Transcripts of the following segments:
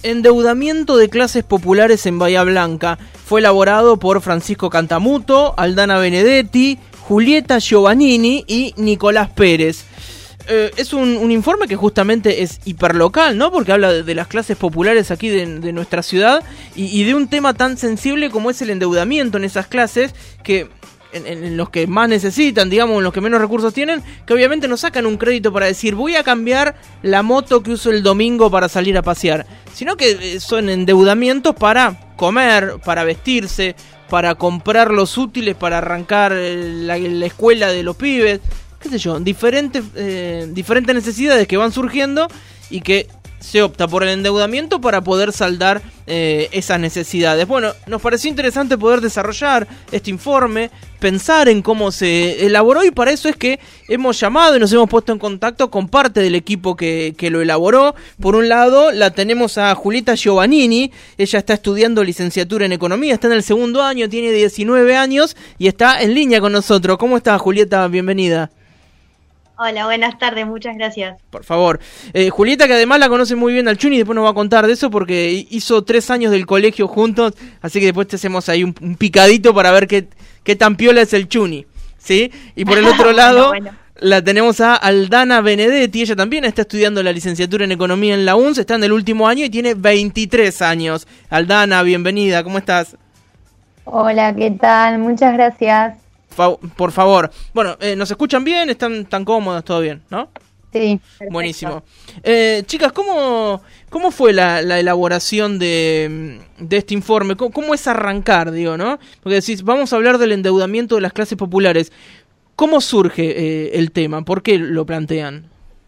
Endeudamiento de clases populares en Bahía Blanca. Fue elaborado por Francisco Cantamuto, Aldana Benedetti, Julieta Giovannini y Nicolás Pérez. Es un informe que justamente es hiperlocal, ¿no? Porque habla de las clases populares aquí de nuestra ciudad y de un tema tan sensible como es el endeudamiento en esas clases que... En los que más necesitan, digamos, en los que menos recursos tienen, que obviamente no sacan un crédito para decir voy a cambiar la moto que uso el domingo para salir a pasear, sino que son endeudamientos para comer, para vestirse, para comprar los útiles, para arrancar la escuela de los pibes, qué sé yo, diferentes necesidades que van surgiendo y que se opta por el endeudamiento para poder saldar esas necesidades. Bueno, nos pareció interesante poder desarrollar este informe, pensar en cómo se elaboró y para eso es que hemos llamado y nos hemos puesto en contacto con parte del equipo que lo elaboró. Por un lado la tenemos a Julieta Giovannini, ella está estudiando licenciatura en Economía, está en el segundo año, tiene 19 años y está en línea con nosotros. ¿Cómo estás, Julieta? Bienvenida. Hola, buenas tardes, muchas gracias. Por favor. Julieta, que además la conoce muy bien al Chuni, después nos va a contar de eso porque hizo 3 años del colegio juntos, así que después te hacemos ahí un picadito para ver qué tan piola es el Chuni, ¿sí? Y por el otro lado bueno. La tenemos a Aldana Benedetti, ella también está estudiando la licenciatura en Economía en la UNS, está en el último año y tiene 23 años. Aldana, bienvenida, ¿cómo estás? Hola, ¿qué tal? Muchas gracias. Por favor. Bueno, ¿nos escuchan bien? ¿Están cómodos? ¿Todo bien? ¿No? Sí. Perfecto. Buenísimo. Chicas, ¿cómo fue la elaboración de este informe? ¿Cómo es arrancar, digo, no? Porque decís, vamos a hablar del endeudamiento de las clases populares. ¿Cómo surge el tema? ¿Por qué lo plantean?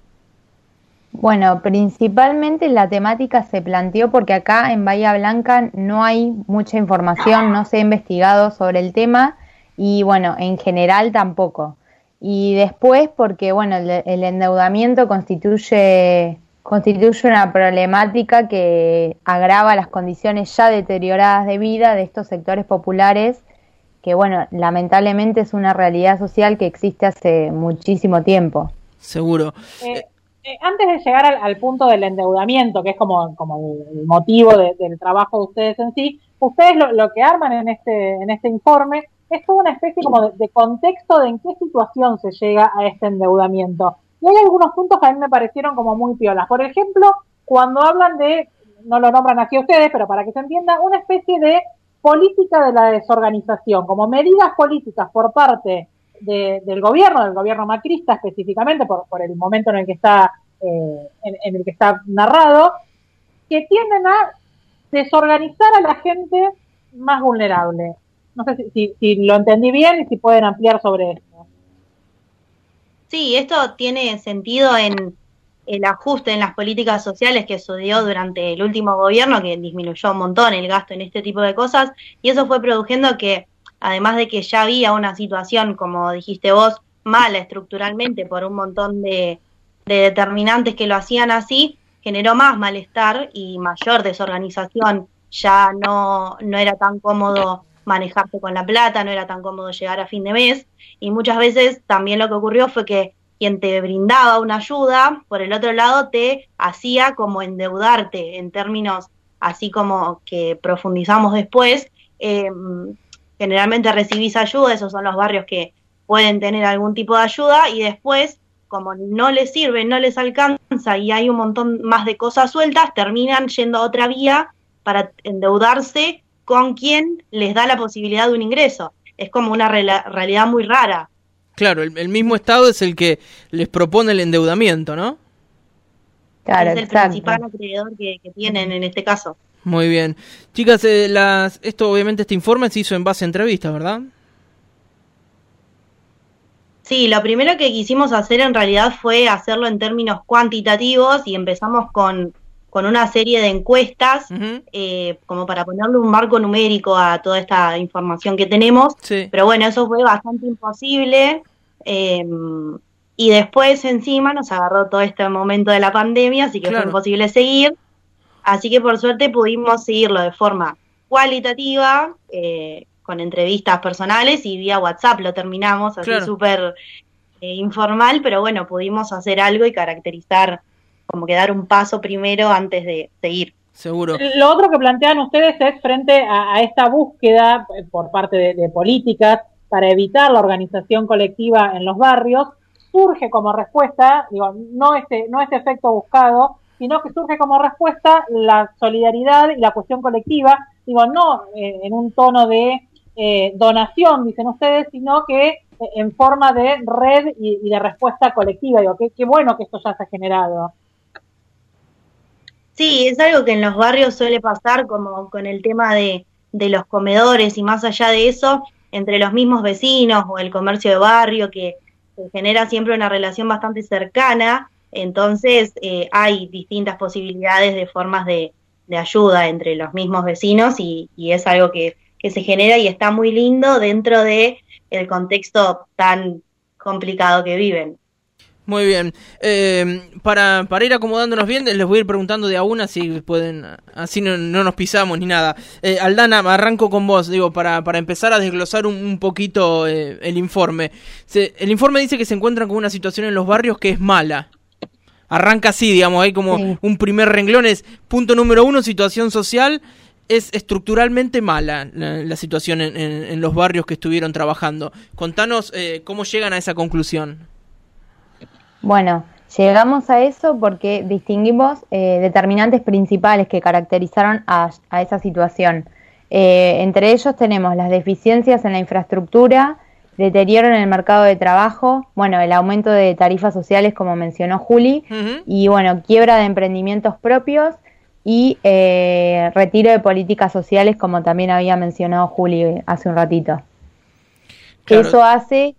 Bueno, principalmente la temática se planteó porque acá en Bahía Blanca no hay mucha información, no se ha investigado sobre el tema. Y bueno, en general tampoco. Y después porque bueno, el endeudamiento constituye una problemática que agrava las condiciones ya deterioradas de vida de estos sectores populares, que bueno, lamentablemente es una realidad social que existe hace muchísimo tiempo. Seguro. Antes de llegar al punto del endeudamiento, que es como el motivo del trabajo de ustedes en sí, ustedes lo que arman en este informe es toda una especie como de contexto de en qué situación se llega a este endeudamiento. Y hay algunos puntos que a mí me parecieron como muy piolas. Por ejemplo, cuando hablan de, no lo nombran así ustedes, pero para que se entienda, una especie de política de la desorganización, como medidas políticas por parte del gobierno macrista específicamente, por el momento en el que está narrado, que tienden a desorganizar a la gente más vulnerable. No sé si lo entendí bien y si pueden ampliar sobre esto. Sí, esto tiene sentido en el ajuste en las políticas sociales que sucedió durante el último gobierno, que disminuyó un montón el gasto en este tipo de cosas, y eso fue produciendo que, además de que ya había una situación, como dijiste vos, mala estructuralmente por un montón de determinantes que lo hacían así, generó más malestar y mayor desorganización. Ya no era tan cómodo manejarse con la plata, no era tan cómodo llegar a fin de mes, y muchas veces también lo que ocurrió fue que quien te brindaba una ayuda, por el otro lado te hacía como endeudarte en términos así como que profundizamos después. Generalmente recibís ayuda, esos son los barrios que pueden tener algún tipo de ayuda, y después, como no les sirve, no les alcanza y hay un montón más de cosas sueltas, terminan yendo a otra vía para endeudarse con quien les da la posibilidad de un ingreso. Es como una realidad muy rara. Claro, el mismo Estado es el que les propone el endeudamiento, ¿no? Claro, es el principal acreedor que tienen en este caso. Muy bien. Chicas, obviamente este informe se hizo en base a entrevistas, ¿verdad? Sí, lo primero que quisimos hacer en realidad fue hacerlo en términos cuantitativos y empezamos con una serie de encuestas, como para ponerle un marco numérico a toda esta información que tenemos, sí. Pero bueno, eso fue bastante imposible, y después encima nos agarró todo este momento de la pandemia, así que claro, fue imposible seguir, así que por suerte pudimos seguirlo de forma cualitativa, con entrevistas personales y vía WhatsApp lo terminamos, así súper informal, pero bueno, pudimos hacer algo y caracterizar, como que dar un paso primero antes de seguir. Seguro. Lo otro que plantean ustedes es frente a esta búsqueda por parte de políticas para evitar la organización colectiva en los barrios, surge como respuesta, digo, no este efecto buscado, sino que surge como respuesta la solidaridad y la cuestión colectiva, digo, no en un tono de donación, dicen ustedes, sino que en forma de red y de respuesta colectiva. Digo, qué bueno que esto ya se ha generado. Sí, es algo que en los barrios suele pasar, como con el tema de los comedores y más allá de eso, entre los mismos vecinos o el comercio de barrio, que se genera siempre una relación bastante cercana, entonces hay distintas posibilidades de formas de ayuda entre los mismos vecinos y es algo que se genera y está muy lindo dentro de el contexto tan complicado que viven. Muy bien. Para ir acomodándonos bien, les voy a ir preguntando de a una si pueden, así no nos pisamos ni nada. Aldana, arranco con vos, digo, para empezar a desglosar un poquito el informe. El informe dice que se encuentran con una situación en los barrios que es mala. Arranca así, digamos, hay como un primer renglón, es punto número 1, situación social. Es estructuralmente mala la situación en los barrios que estuvieron trabajando. Contanos cómo llegan a esa conclusión. Bueno, llegamos a eso porque distinguimos determinantes principales que caracterizaron a esa situación. Entre ellos tenemos las deficiencias en la infraestructura, deterioro en el mercado de trabajo, bueno, el aumento de tarifas sociales, como mencionó Juli, y bueno, quiebra de emprendimientos propios y retiro de políticas sociales, como también había mencionado Juli hace un ratito. Claro. Eso hace...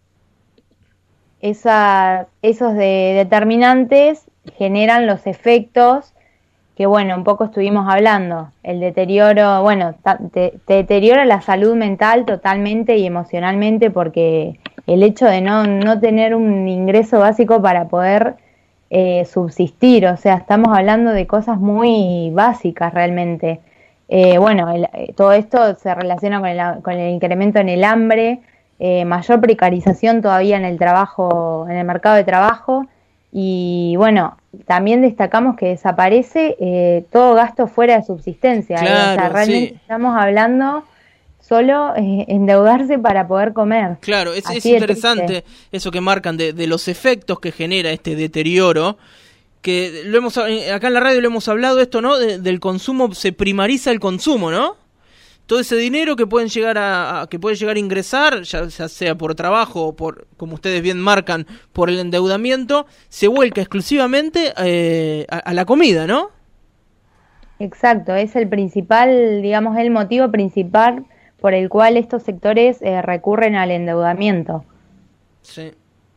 esos determinantes generan los efectos que, bueno, un poco estuvimos hablando. El deterioro, bueno, te deteriora la salud mental totalmente y emocionalmente, porque el hecho de no tener un ingreso básico para poder subsistir, o sea, estamos hablando de cosas muy básicas realmente. Bueno, todo esto se relaciona con el incremento en el hambre, mayor precarización todavía en el trabajo, en el mercado de trabajo, y bueno, también destacamos que desaparece todo gasto fuera de subsistencia. Claro, o sea, realmente estamos hablando solo endeudarse para poder comer. Claro, es interesante eso que marcan de los efectos que genera este deterioro, que lo hemos acá en la radio lo hemos hablado esto, ¿no? Del consumo, se primariza el consumo, ¿no? Todo ese dinero que pueden llegar que puede llegar a ingresar, ya sea por trabajo o por, como ustedes bien marcan, por el endeudamiento, se vuelca exclusivamente a la comida, ¿no? Exacto, es el principal, digamos, el motivo principal por el cual estos sectores recurren al endeudamiento. Sí.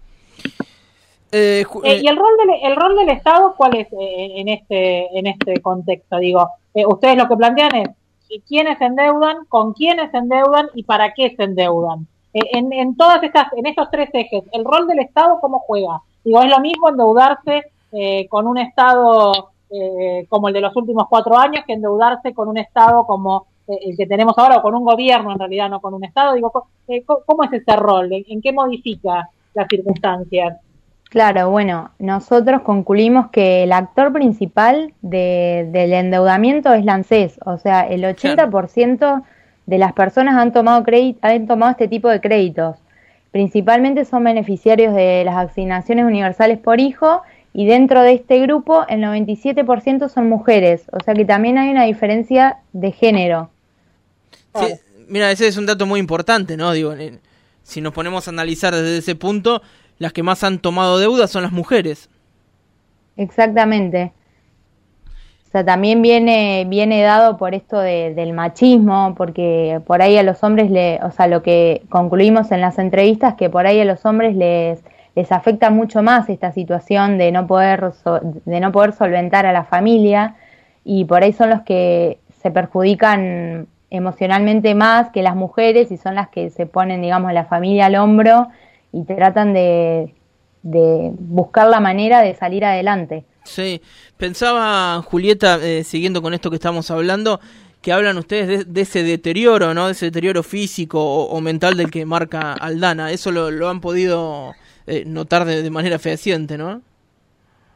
¿Y el rol del Estado cuál es en este contexto? Digo, ustedes lo que plantean es quiénes se endeudan, con quiénes se endeudan y para qué se endeudan. En estos tres ejes, ¿el rol del Estado cómo juega? Digo, es lo mismo endeudarse con un Estado como el de los últimos 4 años que endeudarse con un Estado como el que tenemos ahora, o con un gobierno en realidad, no con un Estado. Digo, ¿cómo es ese rol? ¿En qué modifica las circunstancias? Claro, bueno, nosotros concluimos que el actor principal del endeudamiento es la ANSES, o sea, el 80% de las personas han tomado este tipo de créditos. Principalmente son beneficiarios de las asignaciones universales por hijo, y dentro de este grupo el 97% son mujeres, o sea que también hay una diferencia de género. Sí, mira, ese es un dato muy importante, ¿no? Digo, si nos ponemos a analizar desde ese punto, las que más han tomado deuda son las mujeres. Exactamente. O sea, también viene dado por esto del machismo, porque por ahí a los hombres, o sea, lo que concluimos en las entrevistas, que por ahí a los hombres les afecta mucho más esta situación de no poder solventar a la familia, y por ahí son los que se perjudican emocionalmente más que las mujeres, y son las que se ponen, digamos, la familia al hombro y tratan de buscar la manera de salir adelante. Sí, pensaba, Julieta, siguiendo con esto que estamos hablando, que hablan ustedes de ese deterioro, ¿no? De ese deterioro físico o mental del que marca Aldana. Eso lo han podido notar de manera fehaciente, ¿no?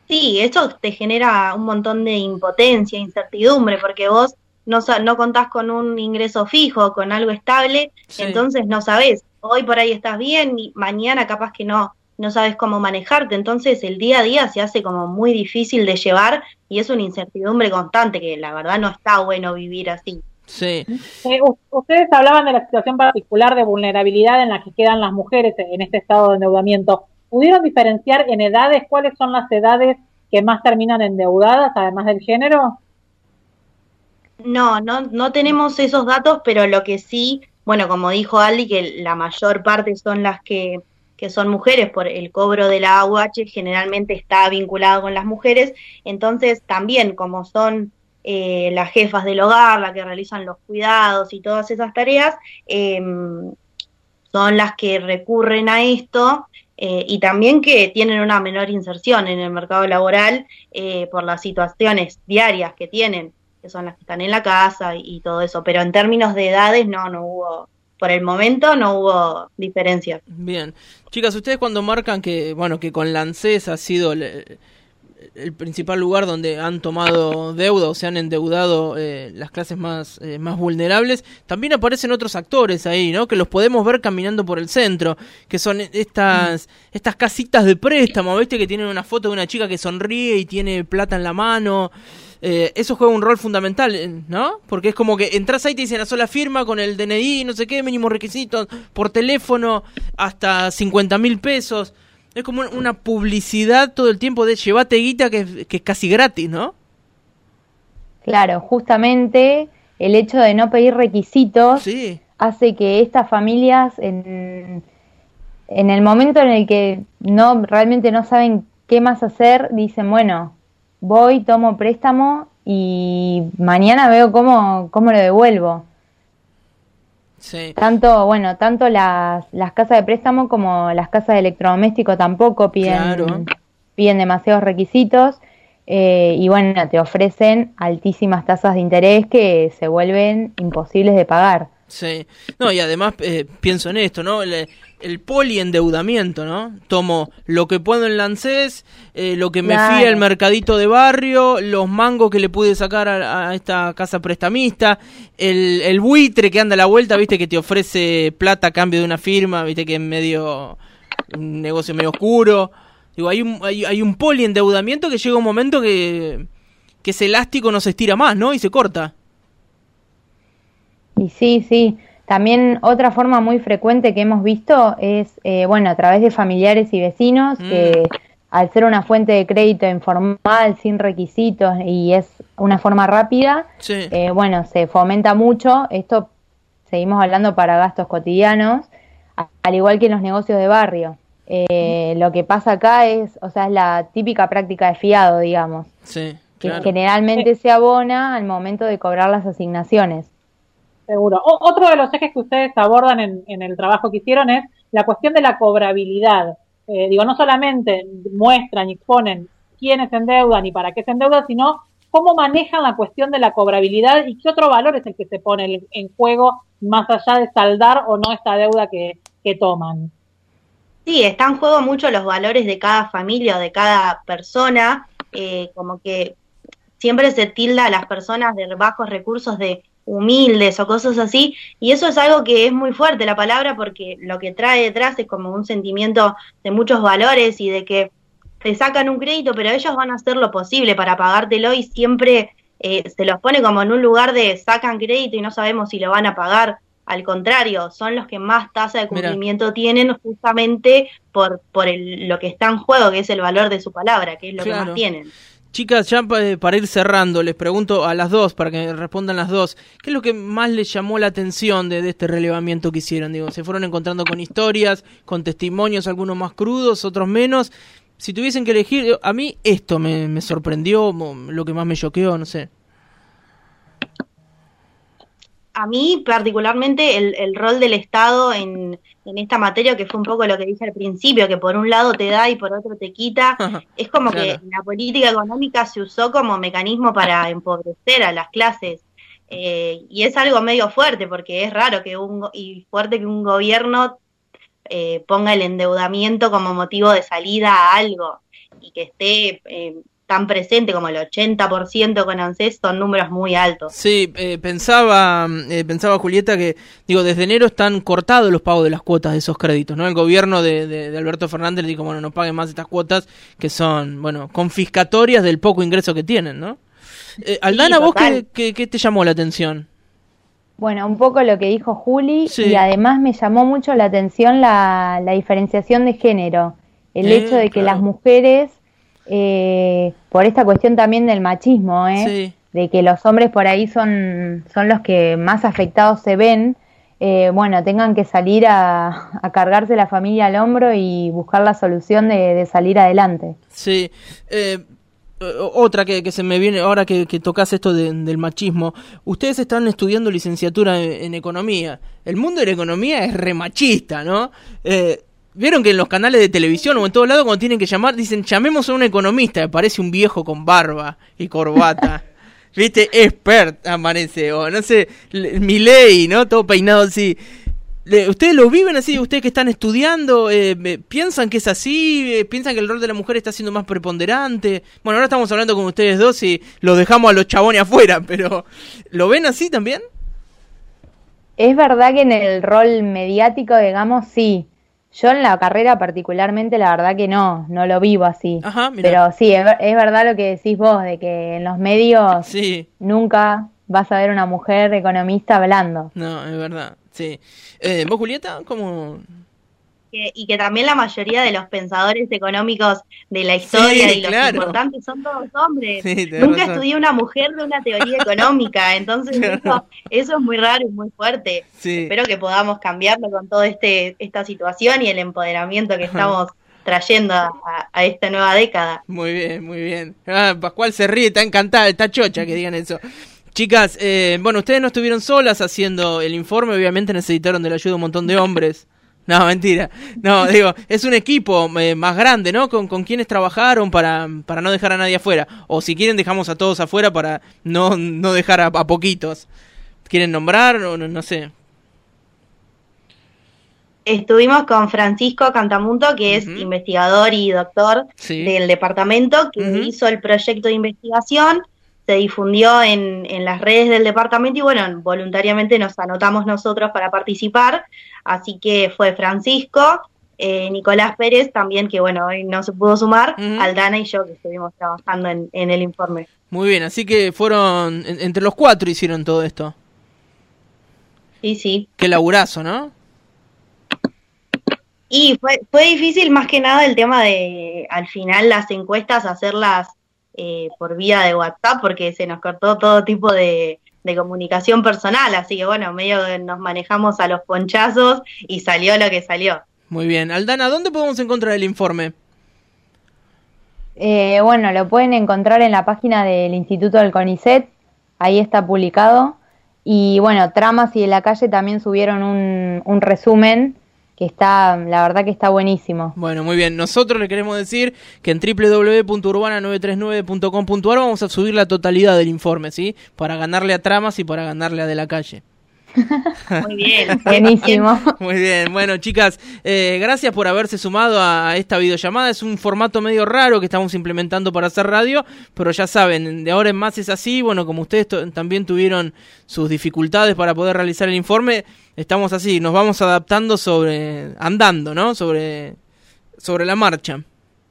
Sí, eso te genera un montón de impotencia, incertidumbre, porque vos no contás con un ingreso fijo, con algo estable, Sí. entonces no sabés, hoy por ahí estás bien y mañana capaz que no sabes cómo manejarte, entonces el día a día se hace como muy difícil de llevar y es una incertidumbre constante que la verdad no está bueno vivir así. Sí. Ustedes hablaban de la situación particular de vulnerabilidad en la que quedan las mujeres en este estado de endeudamiento. ¿Pudieron diferenciar en edades cuáles son las edades que más terminan endeudadas, además del género? No tenemos esos datos, pero lo que sí, bueno, como dijo Aldi, que la mayor parte son las que son mujeres por el cobro de la AUH, generalmente está vinculado con las mujeres, entonces también como son las jefas del hogar, las que realizan los cuidados y todas esas tareas, son las que recurren a esto y también que tienen una menor inserción en el mercado laboral por las situaciones diarias que tienen, que son las que están en la casa y todo eso, pero en términos de edades no hubo, por el momento no hubo diferencias. Bien. Chicas, ustedes cuando marcan que, bueno, que con la ANSES ha sido el principal lugar donde han tomado deuda o se han endeudado las clases más vulnerables, también aparecen otros actores ahí, ¿no? Que los podemos ver caminando por el centro, que son estas casitas de préstamo, ¿viste? Que tienen una foto de una chica que sonríe y tiene plata en la mano. Eso juega un rol fundamental, ¿no? Porque es como que entras ahí y te dicen a sola firma con el DNI, no sé qué, mínimo requisitos, por teléfono, hasta 50.000 pesos. Es como una publicidad todo el tiempo de llevate guita que es casi gratis, ¿no? Claro, justamente el hecho de no pedir requisitos Sí. hace que estas familias en el momento en el que realmente no saben qué más hacer, dicen, bueno, voy, tomo préstamo y mañana veo cómo lo devuelvo. Sí. Tanto las casas de préstamo como las casas de electrodoméstico tampoco Claro. piden demasiados requisitos y bueno, te ofrecen altísimas tasas de interés que se vuelven imposibles de pagar. Sí. No, y además pienso en esto, ¿no? El poliendeudamiento, ¿no? Tomo lo que puedo en la ANSES, lo que me Claro. fía el mercadito de barrio, los mangos que le pude sacar a esta casa prestamista, el buitre que anda a la vuelta, ¿viste? Que te ofrece plata a cambio de una firma, ¿viste? Que es un negocio medio oscuro. Digo, hay un poliendeudamiento que llega un momento que ese elástico no se estira más, ¿no? Y se corta. Y sí. También otra forma muy frecuente que hemos visto es, a través de familiares y vecinos, que al ser una fuente de crédito informal, sin requisitos y es una forma rápida, Sí. Se fomenta mucho. Esto seguimos hablando para gastos cotidianos, al igual que en los negocios de barrio. Lo que pasa acá es la típica práctica de fiado, digamos, Sí, que claro. generalmente se abona al momento de cobrar las asignaciones. Seguro. Otro de los ejes que ustedes abordan en el trabajo que hicieron es la cuestión de la cobrabilidad. No solamente muestran y exponen quiénes se endeudan y para qué se endeudan, sino cómo manejan la cuestión de la cobrabilidad y qué otro valor es el que se pone en juego más allá de saldar o no esta deuda que toman. Sí, está en juego mucho los valores de cada familia o de cada persona, como que siempre se tilda a las personas de bajos recursos de humildes o cosas así, y eso es algo que es muy fuerte la palabra porque lo que trae detrás es como un sentimiento de muchos valores y de que te sacan un crédito, pero ellos van a hacer lo posible para pagártelo y siempre se los pone como en un lugar de sacan crédito y no sabemos si lo van a pagar. Al contrario, son los que más tasa de cumplimiento tienen justamente por lo que está en juego, que es el valor de su palabra, que es lo que más tienen. Chicas, ya para ir cerrando, les pregunto a las dos, para que respondan las dos, ¿qué es lo que más les llamó la atención de este relevamiento que hicieron? Digo, ¿se fueron encontrando con historias, con testimonios, algunos más crudos, otros menos? Si tuviesen que elegir, a mí esto me sorprendió, lo que más me choqueó, no sé. A mí particularmente el rol del Estado en esta materia, que fue un poco lo que dije al principio, que por un lado te da y por otro te quita, es como Claro. que la política económica se usó como mecanismo para empobrecer a las clases, y es algo medio fuerte, porque es raro que fuerte que un gobierno ponga el endeudamiento como motivo de salida a algo. y que esté tan presente como el 80% con ANSES son números muy altos. Sí, pensaba Julieta que, desde enero están cortados los pagos de las cuotas de esos créditos, ¿no? El gobierno de Alberto Fernández le dijo, bueno, no paguen más estas cuotas que son, confiscatorias del poco ingreso que tienen, ¿no? Aldana, sí, ¿vos qué te llamó la atención? Bueno, un poco lo que dijo Juli, sí. Y además me llamó mucho la atención la diferenciación de género, el hecho de que claro. las mujeres, por esta cuestión también del machismo, Sí. de que los hombres por ahí son los que más afectados se ven, tengan que salir a cargarse la familia al hombro y buscar la solución de salir adelante. Sí, otra que se me viene ahora que tocas esto del machismo. Ustedes están estudiando licenciatura en economía. El mundo de la economía es re machista, ¿no? Vieron que en los canales de televisión o en todo lado cuando tienen que llamar dicen llamemos a un economista, me parece un viejo con barba y corbata. ¿Viste? Expert aparece, o no sé, Milei, ¿no? Todo peinado así. ¿Ustedes lo viven así? ¿Ustedes que están estudiando piensan que es así? ¿Piensan que el rol de la mujer está siendo más preponderante? Bueno, ahora estamos hablando con ustedes dos y los dejamos a los chabones afuera, pero ¿lo ven así también? Es verdad que en el rol mediático, digamos, sí. Yo en la carrera particularmente, la verdad que no lo vivo así. Ajá, mirá. Pero sí, es verdad lo que decís vos, de que en los medios Sí. nunca vas a ver una mujer economista hablando. No, es verdad, sí. ¿Vos, Julieta? ¿Cómo...? Y que también la mayoría de los pensadores económicos de la historia Sí, y los claro. importantes son todos hombres. Sí, tenés Nunca razón. estudié una mujer de una teoría económica, entonces Claro. eso es muy raro y muy fuerte. Sí. Espero que podamos cambiarlo con toda esta situación y el empoderamiento que estamos trayendo a esta nueva década. Muy bien, muy bien. Pascual se ríe, está encantada, está chocha que digan eso. Chicas, ustedes no estuvieron solas haciendo el informe, obviamente necesitaron de la ayuda de un montón de hombres. No, mentira. No, es un equipo más grande, ¿no? Con quienes trabajaron para no dejar a nadie afuera. O si quieren dejamos a todos afuera para no dejar a poquitos. ¿Quieren nombrar o no sé? Estuvimos con Francisco Cantamuto, que es investigador y doctor del departamento, que hizo el proyecto de investigación, se difundió en las redes del departamento y voluntariamente nos anotamos nosotros para participar, así que fue Francisco, Nicolás Pérez también, que hoy no se pudo sumar, Aldana y yo que estuvimos trabajando en el informe. Muy bien, así que fueron, entre los 4 hicieron todo esto. Sí. Qué laburazo, ¿no? Y fue difícil más que nada el tema de, al final, las encuestas, hacerlas por vía de WhatsApp, porque se nos cortó todo tipo de comunicación personal, así que medio que nos manejamos a los ponchazos y salió lo que salió. Muy bien. Aldana, ¿dónde podemos encontrar el informe? Lo pueden encontrar en la página del Instituto del CONICET, ahí está publicado. Y Tramas y de la Calle también subieron un resumen que está, la verdad que está buenísimo. Bueno, muy bien. Nosotros le queremos decir que en www.urbana939.com.ar vamos a subir la totalidad del informe, ¿sí? Para ganarle a Tramas y para ganarle a De la Calle. Muy bien. Buenísimo. Muy bien. Bueno, chicas, gracias por haberse sumado a esta videollamada. Es un formato medio raro que estamos implementando para hacer radio, pero ya saben, de ahora en más es así. Como ustedes también tuvieron sus dificultades para poder realizar el informe, estamos así, nos vamos adaptando andando, ¿no? Sobre la marcha.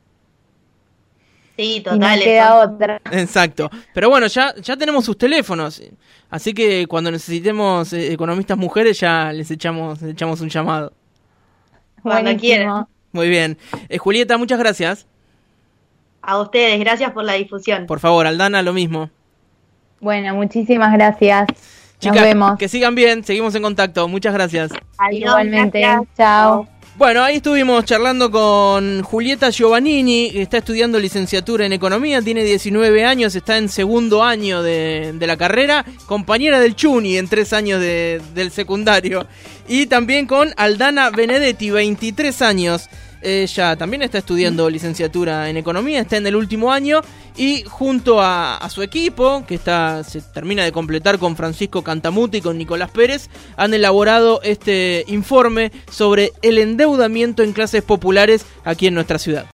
Sí, total. Y no queda otra. Exacto. Pero ya tenemos sus teléfonos, así que cuando necesitemos economistas mujeres ya les echamos un llamado. Cuando quieran. Muy bien. Julieta, muchas gracias. A ustedes, gracias por la difusión. Por favor, Aldana, lo mismo. Bueno, muchísimas gracias. Chicas, nos vemos. que sigan bien, seguimos en contacto. Muchas gracias. Adiós, Igualmente, gracias. chao. Bueno, ahí estuvimos charlando con Julieta Giovannini, que está estudiando licenciatura en Economía, tiene 19 años, está en segundo año de la carrera, compañera del Chuni en 3 años del secundario. Y también con Aldana Benedetti, 23 años. Ella también está estudiando licenciatura en Economía, está en el último año y junto a su equipo, que se termina de completar con Francisco Cantamuto y con Nicolás Pérez, han elaborado este informe sobre el endeudamiento en clases populares aquí en nuestra ciudad.